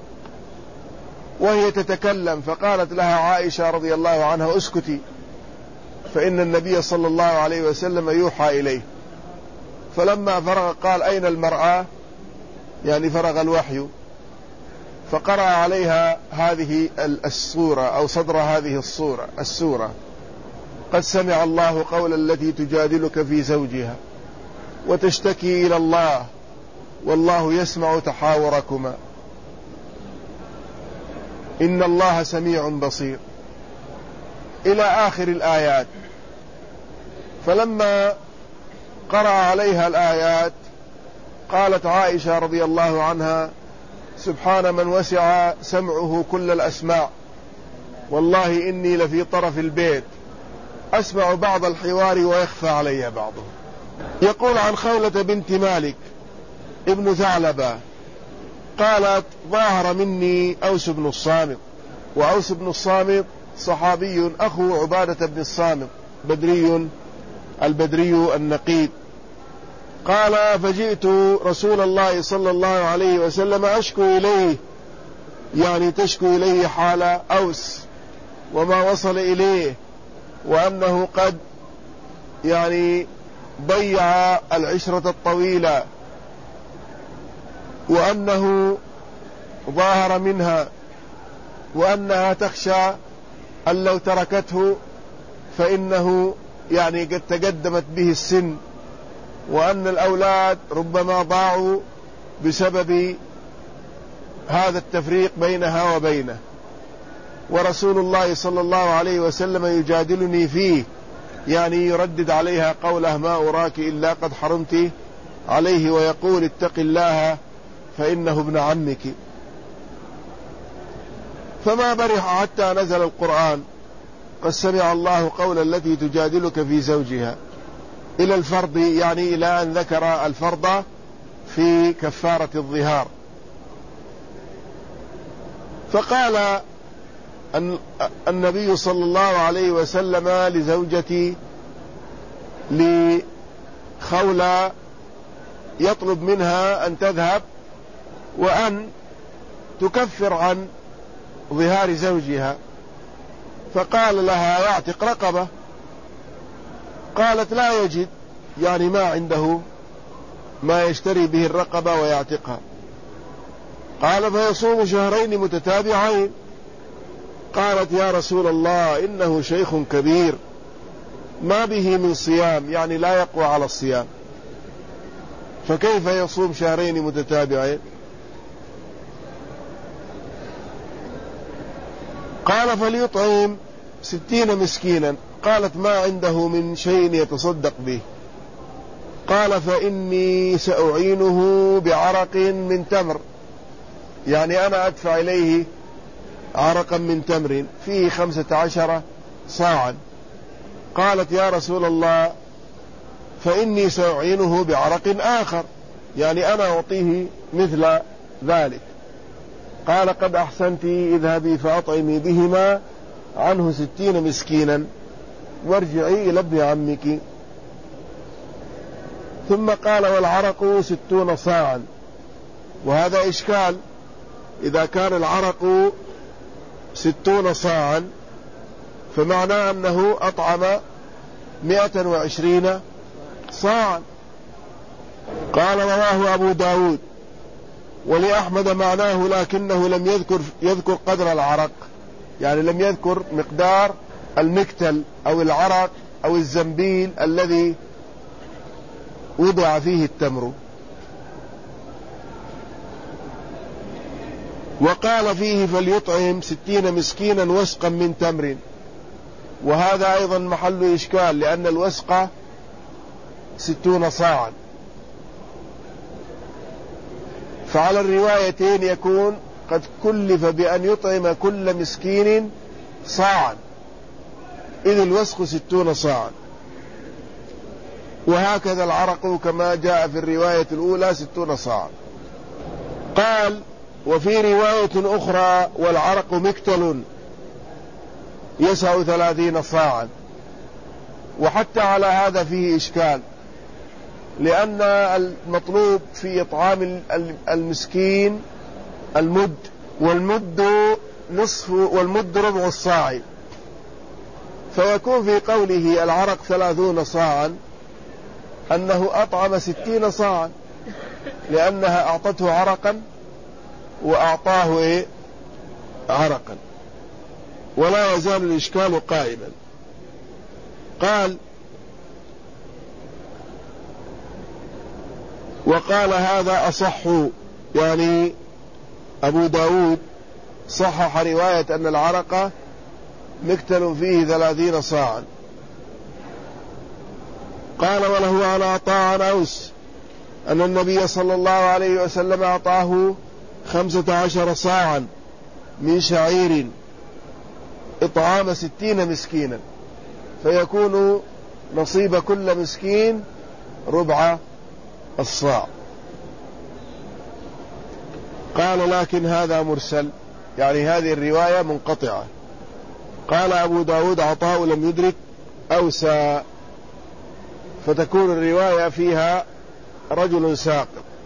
وهي تتكلم، فقالت لها عائشة رضي الله عنها: اسكتي، فإن النبي صلى الله عليه وسلم يوحى إليه. فلما فرغ قال: أين المرأة؟ يعني فرغ الوحي، فقرأ عليها هذه السورة أو صدر هذه السورة: قد سمع الله قول التي تجادلك في زوجها وتشتكي إلى الله والله يسمع تحاوركما إن الله سميع بصير، إلى آخر الآيات. فلما قرأ عليها الآيات قالت عائشة رضي الله عنها: سبحان من وسع سمعه كل الأسماع، والله إني لفي طرف البيت أسمع بعض الحوار ويخفى علي بعضه. يقول عن خولة بنت مالك ابن ثعلبة قالت: ظاهر مني أوس بن الصامت، وأوس بن الصامت صحابي أخو عبادة بن الصامت البدري النقيب. قال: فجئت رسول الله صلى الله عليه وسلم أشكو إليه، يعني تشكو إليه حال أوس وما وصل إليه، وأنه قد يعني ضيع العشرة الطويلة، وأنه ظاهر منها، وأنها تخشى أن لو تركته فإنه يعني قد تقدمت به السن، وأن الأولاد ربما ضاعوا بسبب هذا التفريق بينها وبينه، ورسول الله صلى الله عليه وسلم يجادلني فيه، يعني يردد عليها قوله: ما أراك إلا قد حرمت عليه، ويقول: اتق الله فإنه ابن عمك. فما برح حتى نزل القرآن: قد سمع الله قول التي تجادلك في زوجها، إلى الفرض، يعني إلى أن ذكر الفرض في كفارة الظهار. فقال النبي صلى الله عليه وسلم لزوجتي لخولة يطلب منها أن تذهب وأن تكفر عن ظهار زوجها، فقال لها: يعتق رقبة. قالت: لا يجد، يعني ما عنده ما يشتري به الرقبة ويعتقها. قال: فيصوم شهرين متتابعين. قالت: يا رسول الله إنه شيخ كبير ما به من صيام، يعني لا يقوى على الصيام، فكيف يصوم شهرين متتابعين؟ قال: فليطعم 60 مسكينا. قالت: ما عنده من شيء يتصدق به. قال: فإني سأعينه بعرق من تمر، يعني أنا أدفع إليه عرقا من تمر فيه 15 صاعا. قالت: يا رسول الله فإني سأعينه بعرق آخر، يعني أنا أعطيه مثل ذلك. قال: قد أحسنت، اذهبي فأطعمي بهما عنه 60 مسكينا وارجعي إلى ابن عمك. ثم قال: والعرق 60 صاعا. وهذا إشكال، إذا كان العرق 60 صاعا فمعناه أنه أطعم 120 صاعا. قال: رواه أبو داود ولأحمد معناه لكنه لم يذكر قدر العرق، يعني لم يذكر مقدار المكتل أو العرق أو الزنبيل الذي وضع فيه التمر. وقال فيه فليطعم 60 مسكينا وسقا من تمر، وهذا أيضا محل إشكال، لأن الوسق 60 صاعا، فعلى الروايتين يكون قد كلف بأن يطعم كل مسكين صاعا، إذ الوسق 60 صاعا، وهكذا العرق كما جاء في الرواية الأولى 60 صاعا. قال وفي رواية أخرى والعرق مكتل يسع 30 صاعا، وحتى على هذا فيه إشكال، لأن المطلوب في إطعام المسكين المد، والمد نصف، والمد ربع الصاع، فيكون في قوله العرق 30 صاعا أنه أطعم 60 صاعا، لأنها أعطته عرقا وأعطاه عرقا، ولا يزال الإشكال قائما. قال وقال هذا أصح، يعني أبو داود صحح رواية أن العرق مكتل فيه 30 صاعا. قال وله عن عطاء عن أوس أن النبي صلى الله عليه وسلم أعطاه 15 صاعا من شعير إطعام 60 مسكينا، فيكون نصيب كل مسكين ربع الصاع. قال لكن هذا مرسل، يعني هذه الرواية منقطعة. قال أبو داود عطاء لم يدرك أوسى، فتكون الرواية فيها رجل ساقط،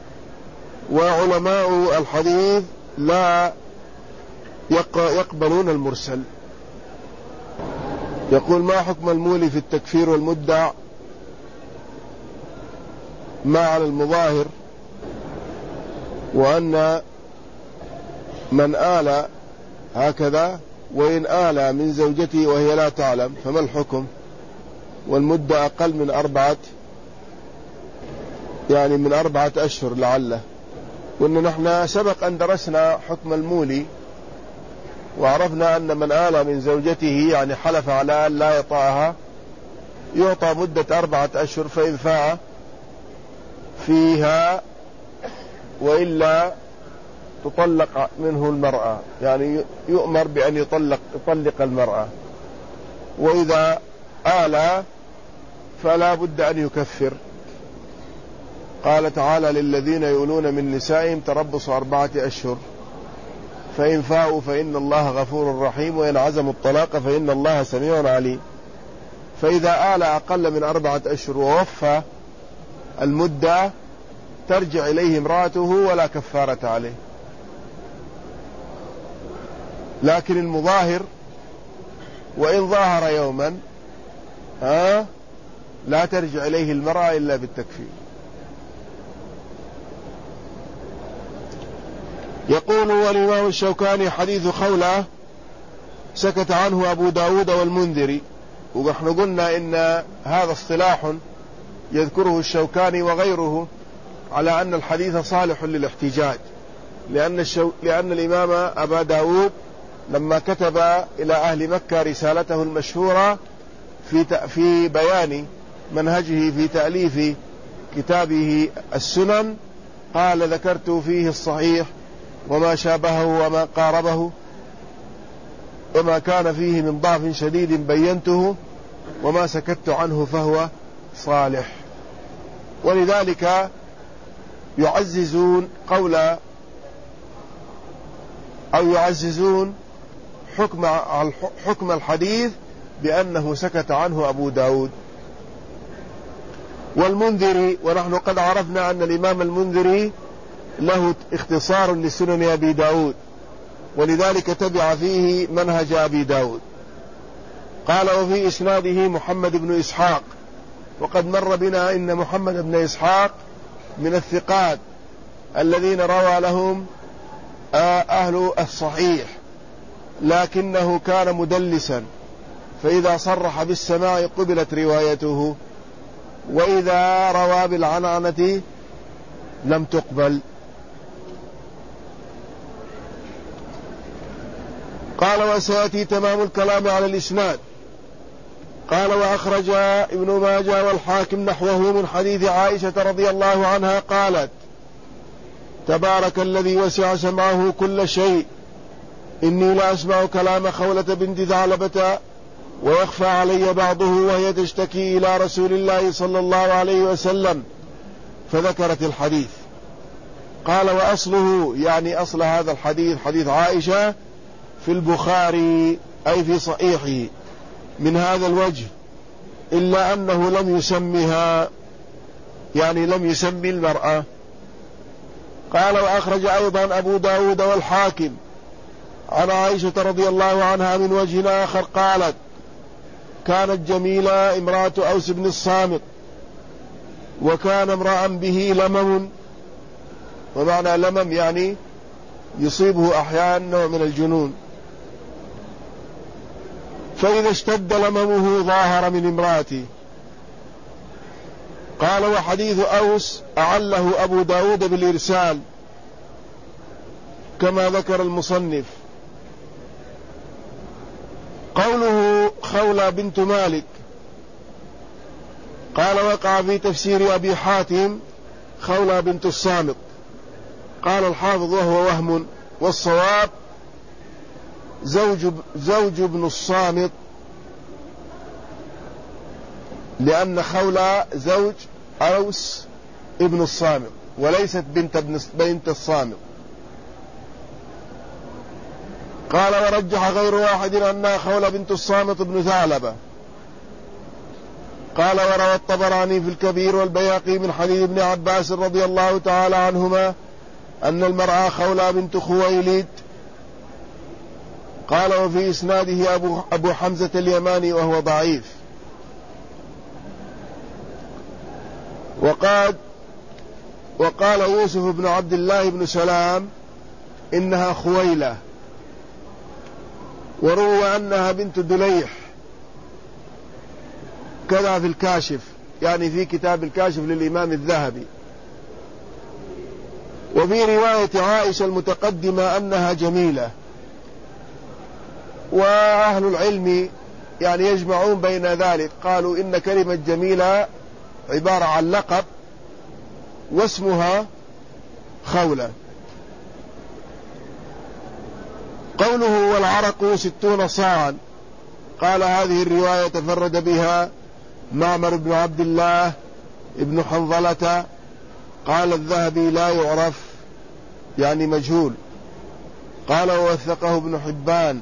وعلماء الحديث لا يقبلون المرسل. يقول ما حكم المولي في التكفير والمدع ما على المظاهر، وأن من آل هكذا وإن آل من زوجته وهي لا تعلم فما الحكم، والمدة أقل من 4 يعني من 4 أشهر لعله. وأن نحن سبق أن درسنا حكم المولي، وعرفنا أن من آل من زوجته يعني حلف على أن لا يطأها يعطى مدة 4 أشهر، فإن فاء فيها وإلا تطلق منه المرأة، يعني يؤمر بأن يطلق المرأة، وإذا آل فلا بد أن يكفر. قال تعالى للذين يؤلون من نسائهم تربص 4 أشهر، فإن فاءوا فإن الله غفور رحيم، وإن عزموا الطلاق فإن الله سميع عليم. فإذا آل أقل من 4 أشهر ووفى المدة ترجع إليه امرأته ولا كفارة عليه. لكن المظاهر وإن ظاهر يوما لا ترجع إليه المرأة إلا بالتكفير. يقول والإمام الشوكاني حديث خولة سكت عنه أبو داود والمنذري، ونحن قلنا إن هذا اصطلاح يذكره الشوكاني وغيره على أن الحديث صالح للاحتجاج، لأن الإمام أبا داود لما كتب إلى أهل مكة رسالته المشهورة في بيان منهجه في تأليف كتابه السنن، قال ذكرت فيه الصحيح وما شابهه وما قاربه، وما كان فيه من ضعف شديد بينته، وما سكت عنه فهو صالح. ولذلك يعززون قول أو يعززون حكم الحديث بأنه سكت عنه أبو داود. والمنذري، ونحن قد عرفنا أن الإمام المنذري له اختصار لسنن أبي داود، ولذلك تبع فيه منهج أبي داود. قال وفي إسناده محمد بن إسحاق، وقد مر بنا إن محمد بن إسحاق من الثقات الذين روى لهم أهل الصحيح، لكنه كان مدلسا، فإذا صرح بالسماع قبلت روايته، وإذا روى بالعنعنة لم تقبل. قال وسيأتي تمام الكلام على الإسناد. قال وأخرج ابن ماجه والحاكم نحوه من حديث عائشة رضي الله عنها قالت: تبارك الذي وسع سمعه كل شيء، إني لا أسمع كلام خولة بنت ثعلبة ويخفى علي بعضه وهي تشتكي إلى رسول الله صلى الله عليه وسلم، فذكرت الحديث. قال وأصله، يعني أصل هذا الحديث حديث عائشة، في البخاري أي في صحيحه من هذا الوجه، إلا أنه لم يسمها، يعني لم يسمي المرأة. قال وأخرج أيضا أبو داود والحاكم عن عائشة رضي الله عنها من وجه آخر قالت: كانت جميلة امرأة أوس بن الصامت، وكان امرأ به لمم، ومعنى لمم يعني يصيبه أحيانا نوع من الجنون، فإذا اشتد لممه ظاهر من امرأته. قال وحديث أوس أعله أبو داود بالإرسال كما ذكر المصنف. قوله خولة بنت مالك، قال وقع في تفسير أبي حاتم خولة بنت الصامت. قال الحافظ وهو وهم، والصواب زوج ابن الصامت، لأن خولة زوج أوس ابن الصامت وليست بنت الصامت. قال ورجح غير واحد أنها خولة بنت الصامت ابن ثعلبة. قال وروى الطبراني في الكبير والبيهقي من حديث ابن عباس رضي الله تعالى عنهما أن المرأة خولة بنت خويلد. قال وفي إسناده أبو حمزة اليماني وهو ضعيف. وقال يوسف بن عبد الله بن سلام إنها خويلة، وروى أنها بنت دليح، كذا في الكاشف، يعني في كتاب الكاشف للإمام الذهبي. وفي رواية عائشة المتقدمة أنها جميلة. وأهل العلم يعني يجمعون بين ذلك، قالوا إن كلمة جميلة عبارة عن لقب واسمها خولة. قوله والعرق 60 صاعا، قال هذه الرواية تفرد بها معمر بن عبد الله ابن حنظلة. قال الذهبي لا يعرف، يعني مجهول. قال ووثقه ابن حبان.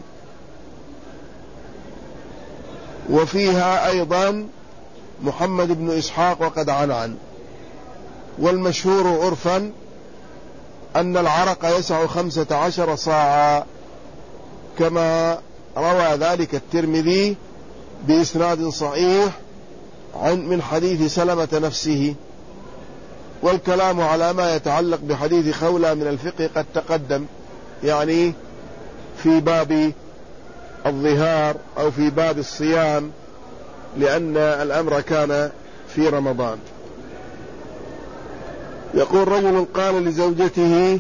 وفيها أيضا محمد بن إسحاق وقد عنعن. والمشهور عرفا أن العرق يسع 15 صاعا، كما روى ذلك الترمذي بإسناد صحيح من حديث سلمة نفسه. والكلام على ما يتعلق بحديث خولة من الفقه قد تقدم، يعني في باب الظهار أو في باب الصيام، لأن الأمر كان في رمضان. يقول رجل قال لزوجته: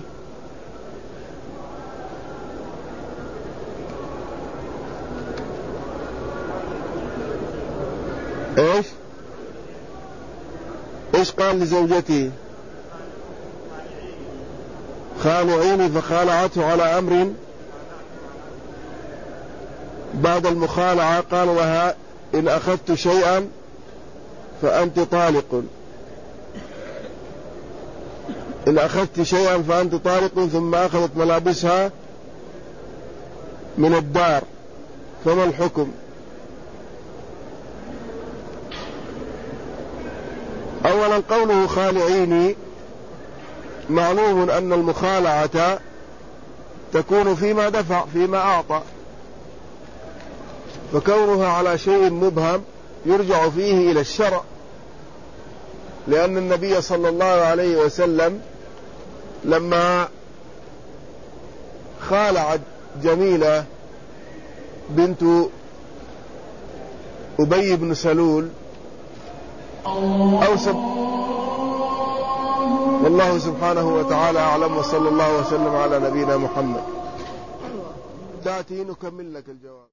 ايش قال لزوجته؟ خالعيني، فخالعته على أمر. بعد المخالعة قال لها: إن أخذت شيئا فأنت طالق، إن أخذت شيئا فأنت طالق. ثم أخذت ملابسها من الدار، فما الحكم؟ أولا قوله خالعيني، معلوم أن المخالعة تكون فيما دفع، فيما أعطى، فكونها على شيء مبهم يرجع فيه إلى الشرع، لأن النبي صلى الله عليه وسلم لما خالعت جميلة بنت أبي بن سلول والله سبحانه وتعالى أعلم، وصلى الله وسلم على نبينا محمد. تأتي نكمل لك الجواب.